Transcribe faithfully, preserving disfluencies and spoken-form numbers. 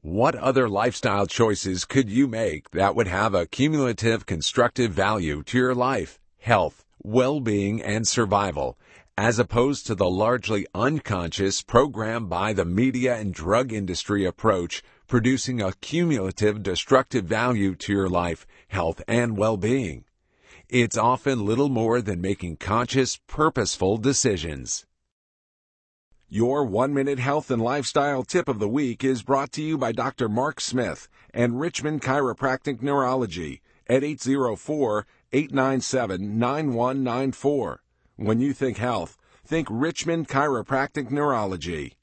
What other lifestyle choices could you make that would have a cumulative constructive value to your life, health, well-being, and survival, as opposed to the largely unconscious, programmed by the media and drug industry approach, producing a cumulative destructive value to your life, health, and well-being? It's often little more than making conscious, purposeful decisions. Your one-minute health and lifestyle tip of the week is brought to you by Doctor Mark Smith and Richmond Chiropractic Neurology at eight zero four, eight nine seven, nine one nine four. When you think health, think Richmond Chiropractic Neurology.